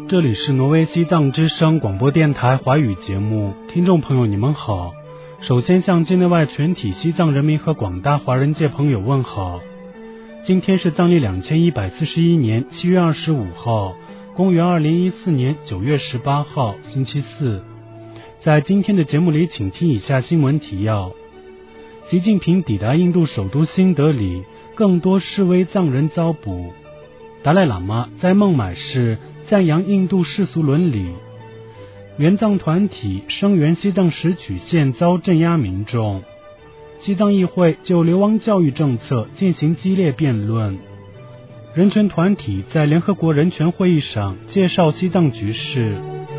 这里是挪威西藏之声广播电台华语节目，听众朋友你们好。首先向境内外全体西藏人民和广大华人界朋友问好。今天是藏历2141年7月25号，公元2014年9月18号，星期四。在今天的节目里，请听以下新闻提要。习近平抵达印度首都新德里，更多示威藏人遭捕。达赖喇嘛在孟买市赞扬印度世俗伦理。援藏团体声援西藏石曲县遭镇压民众。西藏议会就流亡教育政策进行激烈辩论。人权团体在联合国人权会议上介绍西藏局势。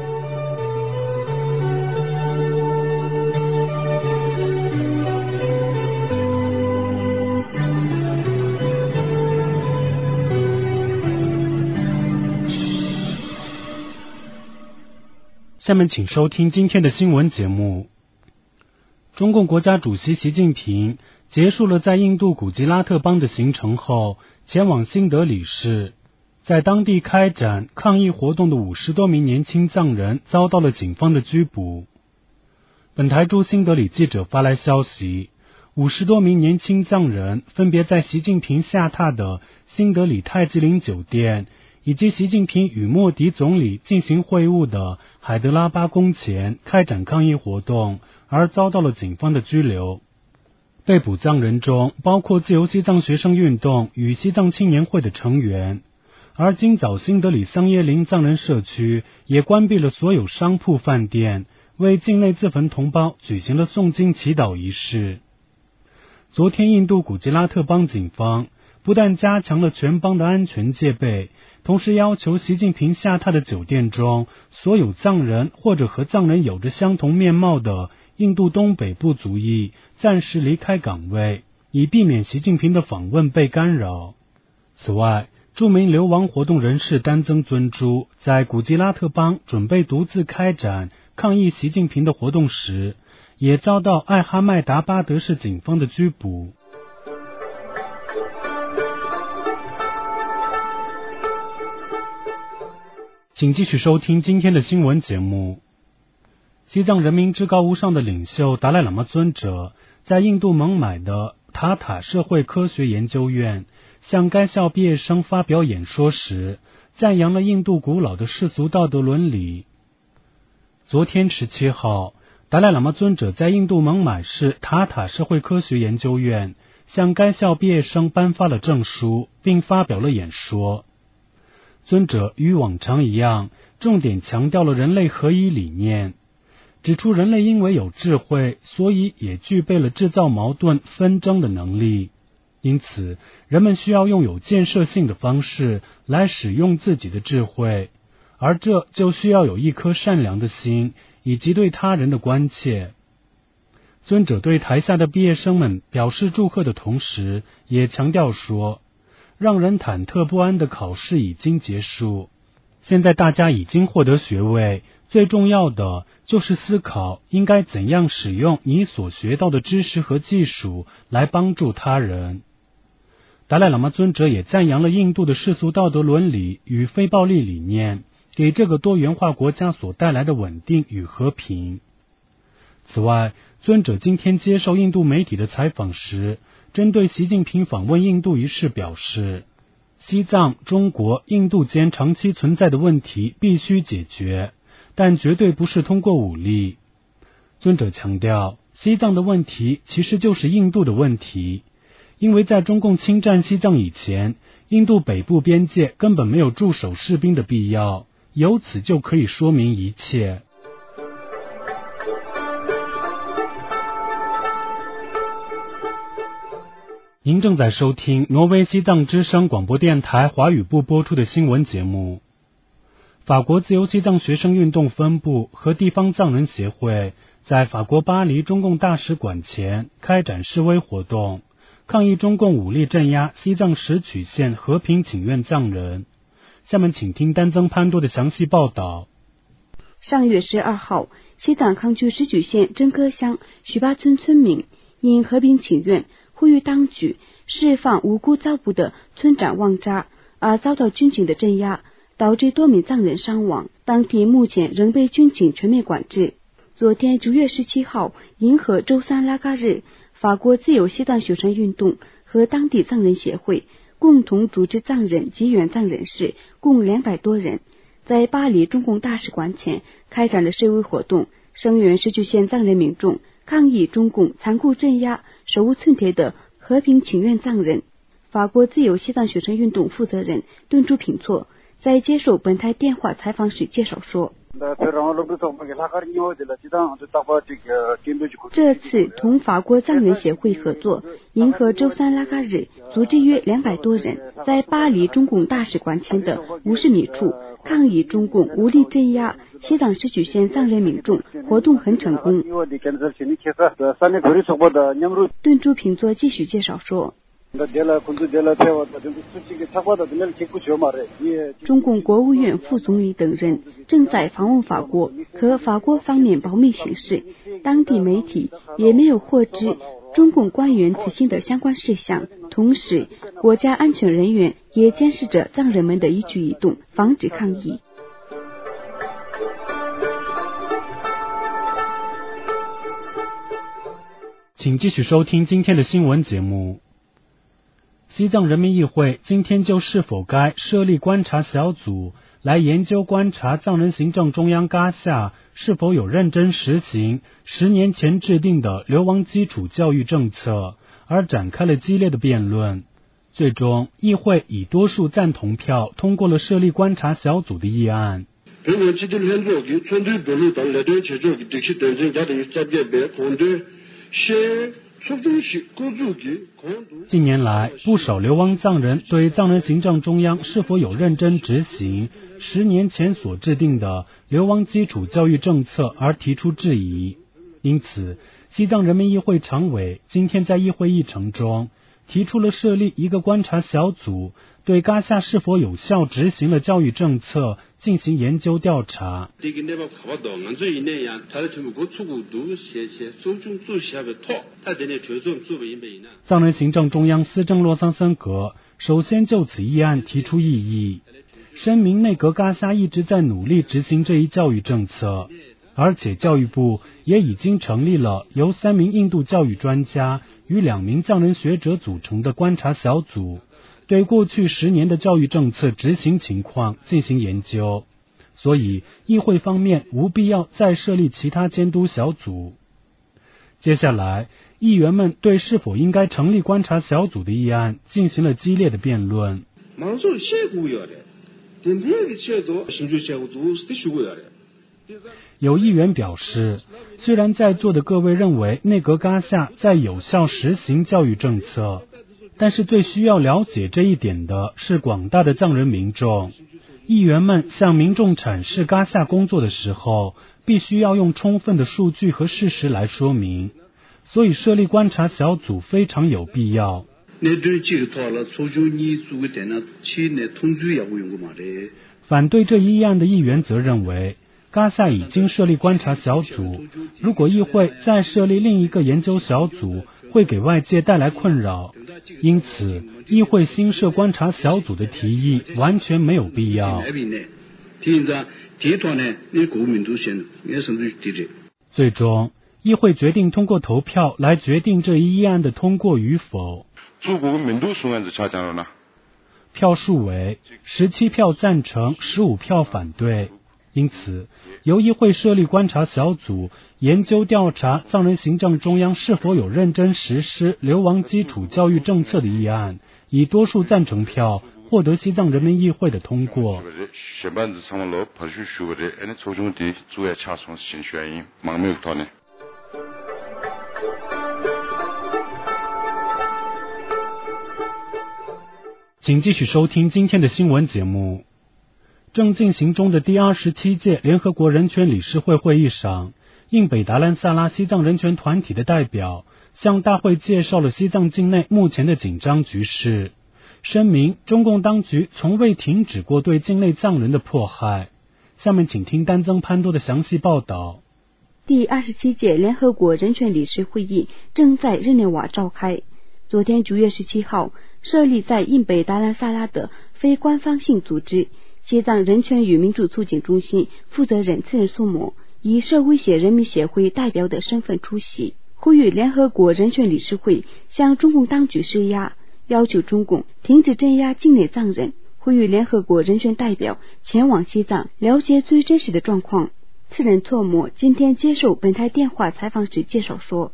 下面请收听今天的新闻节目。中共国家主席习近平结束了在印度古吉拉特邦的行程后，前往新德里市，在当地开展抗议活动的50多名年轻藏人遭到了警方的拘捕。本台驻新德里记者发来消息，50多名年轻藏人分别在习近平下榻的新德里泰姬陵酒店以及习近平与莫迪总理进行会晤的海德拉巴宫前开展抗议活动，而遭到了警方的拘留。被捕藏人中包括自由西藏学生运动与西藏青年会的成员，而今早新德里桑耶林藏人社区也关闭了所有商铺饭店，为境内自焚同胞举行了诵经祈祷仪式。昨天印度古吉拉特邦警方不但加强了全邦的安全戒备，同时要求习近平下榻的酒店中所有藏人或者和藏人有着相同面貌的印度东北部族裔暂时离开岗位，以避免习近平的访问被干扰。此外，著名流亡活动人士丹增尊珠在古吉拉特邦准备独自开展抗议习近平的活动时，也遭到艾哈迈达巴德市警方的拘捕。请继续收听今天的新闻节目。西藏人民至高无上的领袖达赖喇嘛尊者在印度孟买的塔塔社会科学研究院向该校毕业生发表演说时，赞扬了印度古老的世俗道德伦理。昨天17号，达赖喇嘛尊者在印度孟买市塔塔社会科学研究院向该校毕业生颁发了证书，并发表了演说。尊者与往常一样，重点强调了人类合一理念，指出人类因为有智慧，所以也具备了制造矛盾纷争的能力，因此人们需要用有建设性的方式来使用自己的智慧，而这就需要有一颗善良的心以及对他人的关切。尊者对台下的毕业生们表示祝贺的同时，也强调说，让人忐忑不安的考试已经结束，现在大家已经获得学位，最重要的就是思考应该怎样使用你所学到的知识和技术来帮助他人。达赖喇嘛尊者也赞扬了印度的世俗道德伦理与非暴力理念给这个多元化国家所带来的稳定与和平。此外，尊者今天接受印度媒体的采访时，针对习近平访问印度一事表示，西藏、中国、印度间长期存在的问题必须解决，但绝对不是通过武力。尊者强调，西藏的问题其实就是印度的问题，因为在中共侵占西藏以前，印度北部边界根本没有驻守士兵的必要，由此就可以说明一切。您正在收听挪威西藏之声广播电台华语部播出的新闻节目。法国自由西藏学生运动分部和地方藏人协会在法国巴黎中共大使馆前开展示威活动，抗议中共武力镇压西藏石曲县和平请愿藏人。下面请听丹增潘多的详细报道。 上月12号，西藏康区石曲县真科乡许巴村村民因和平请愿呼吁当局释放无辜遭捕的村长旺扎，而遭到军警的镇压， 导致多名藏人伤亡。当地目前仍被军警全面管制。昨天9月17号，迎合周三拉嘎日，法国自由西藏学生运动和当地藏人协会共同组织藏人及援藏人士共200多人，在巴黎中共大使馆前开展了示威活动，声援石渠县藏人民众抗议中共残酷镇压手无寸铁的和平请愿藏人。法国自由西藏学生运动负责人敦珠平措在接受本台电话采访时介绍说，这次同法国藏人协会合作，迎合周三拉嘎日，组织约200多人，在巴黎中共大使馆前的50米处抗议中共无力镇压西藏石渠县藏人民众，活动很成功。敦珠平措继续介绍说，中共国务院副总理等人正在访问法国，可法国方面保密行事，当地媒体也没有获知中共官员此行的相关事项。同时，国家安全人员也监视着藏人们的一举一动，防止抗议。 请继续收听今天的新闻节目。西藏人民议会今天就是否该设立观察小组来研究观察藏人行政中央嘎夏是否有认真实行10年前制定的流亡基础教育政策，而展开了激烈的辩论。最终，议会以多数赞同票通过了设立观察小组的议案。近年来，不少流亡藏人对藏人行政中央是否有认真执行10年前所制定的流亡基础教育政策而提出质疑。因此，西藏人民议会常委今天在议会议程中提出了设立一个观察小组，对嘎夏是否有效执行了教育政策进行研究调查。藏人行政中央司政洛桑森格首先就此议案提出异议，声明内阁嘎夏一直在努力执行这一教育政策，而且教育部也已经成立了由3名印度教育专家与2名藏人学者组成的观察小组，对过去10年的教育政策执行情况进行研究，所以议会方面无必要再设立其他监督小组。接下来，议员们对是否应该成立观察小组的议案进行了激烈的辩论。有议员表示，虽然在座的各位认为内阁嘎夏在有效实行教育政策，但是最需要了解这一点的是广大的藏人民众。议员们向民众阐释嘎夏工作的时候，必须要用充分的数据和事实来说明，所以设立观察小组非常有必要。反对这一议案的议员则认为，嘎夏已经设立观察小组，如果议会再设立另一个研究小组，会给外界带来困扰，因此议会新设观察小组的提议完全没有必要。最终，议会决定通过投票来决定这一议案的通过与否。票数为17票赞成，15票反对。因此，由议会设立观察小组，研究调查藏人行政中央是否有认真实施流亡基础教育政策的议案，以多数赞成票获得西藏人民议会的通过。请继续收听今天的新闻节目。正进行中的第27届联合国人权理事会会议上，印北达兰萨拉西藏人权团体的代表向大会介绍了西藏境内目前的紧张局势，声明中共当局从未停止过对境内藏人的迫害。下面请听丹增潘多的详细报道。 第27届联合国人权理事会议正在日内瓦召开。昨天9月17号，设立在印北达兰萨拉的非官方性组织西藏人权与民主促进中心负责人次仁苏摩以社威胁人民协会代表的身份出席，呼吁联合国人权理事会向中共当局施压，要求中共停止镇压境内藏人，呼吁联合国人权代表前往西藏了解最真实的状况。次仁措摩今天接受本台电话采访时介绍说，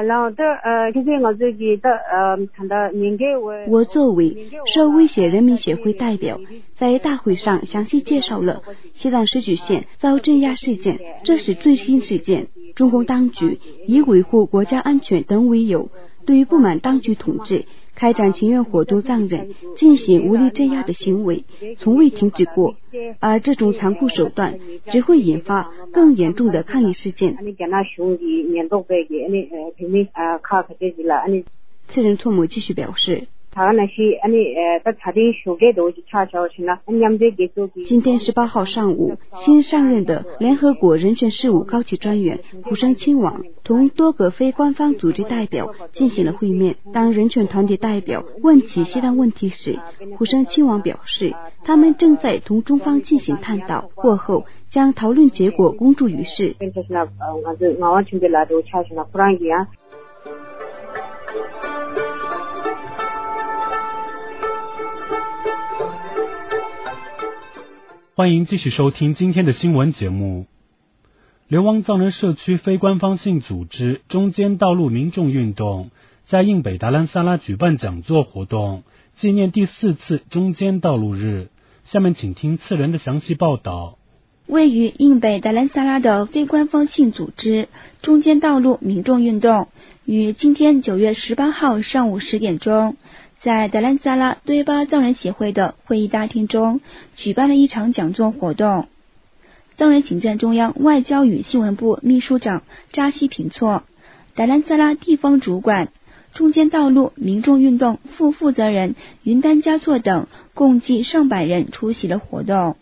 我作为社威胁人民协会代表，在大会上详细介绍了西藏石渠县遭镇压事件，这是最新事件。中共当局以维护国家安全等为由，对不满当局统治开展请愿活动藏人进行无力镇压的行为从未停止过，而这种残酷手段只会引发更严重的抗议事件。次仁措摩继续表示，今天18号上午，新上任的联合国人权事务高级专员胡生亲王同多个非官方组织代表进行了会面。当人权团体代表问起西藏问题时，胡生亲王表示，他们正在同中方进行探讨，过后将讨论结果公诸于世。 欢迎继续收听今天的新闻节目。流亡藏人社区非官方性组织中间道路民众运动在印北达兰萨拉举办讲座活动，纪念第4次中间道路日。下面请听次仁的详细报道。 位于印北达兰萨拉的非官方性组织中间道路民众运动于今天9月18号上午10点钟，在达兰萨拉堆巴藏人协会的会议大厅中举办了一场讲座活动。藏人行政中央外交与新闻部秘书长扎西平措、达兰萨拉地方主管、中间道路民众运动副负责人云丹加措等共计上百人出席了活动。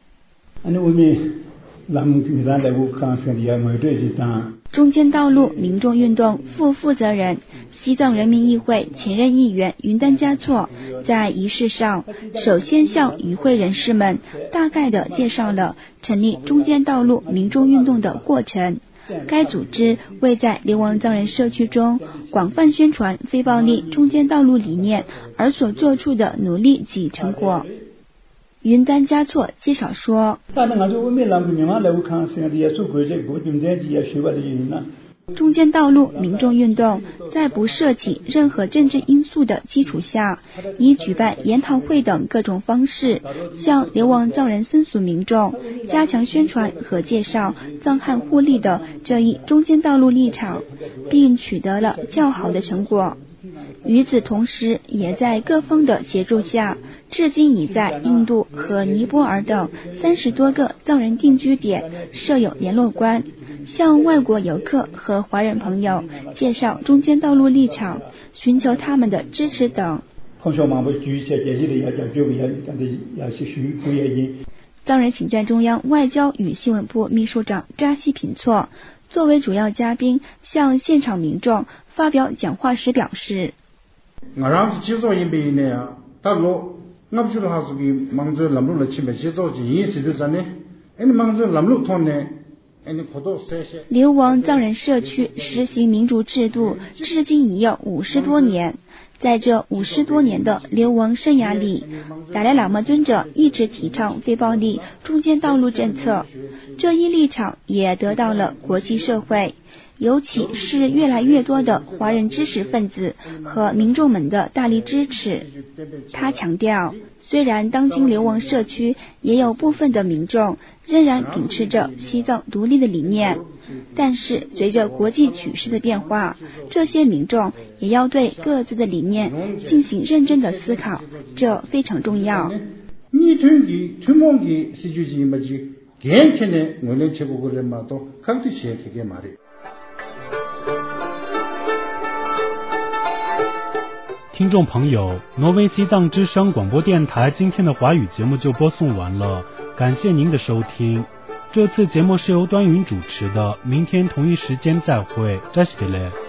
中间道路民众运动副负责人、西藏人民议会前任议员云丹加措在仪式上首先向与会人士们大概地介绍了成立中间道路民众运动的过程，该组织为在流亡藏人社区中广泛宣传非暴力中间道路理念而所做出的努力及成果。云丹加措介绍说，中间道路民众运动在不涉及任何政治因素的基础下，以举办研讨会等各种方式，向流亡藏人僧俗民众加强宣传和介绍藏汉互利的这一中间道路立场，并取得了较好的成果。与此同时，也在各方的协助下，至今已在印度和尼泊尔等30多个藏人定居点设有联络官，向外国游客和华人朋友介绍中间道路立场，寻求他们的支持等。藏人行政中央外交与新闻部秘书长扎西平措作为主要嘉宾向现场民众发表讲话时表示，流亡藏人社区实行民主制度至今已有50多年，在这50多年的流亡生涯里，达赖喇嘛尊者一直提倡非暴力中间道路政策，这一立场也得到了国际社会，尤其是越来越多的华人知识分子和民众们的大力支持。他强调，虽然当今流亡社区也有部分的民众仍然秉持着西藏独立的理念，但是随着国际局势的变化，这些民众也要对各自的理念进行认真的思考，这非常重要。 听众朋友，挪威西藏之声广播电台今天的华语节目就播送完了，感谢您的收听。这次节目是由端云主持的，明天同一时间再会，扎西德勒。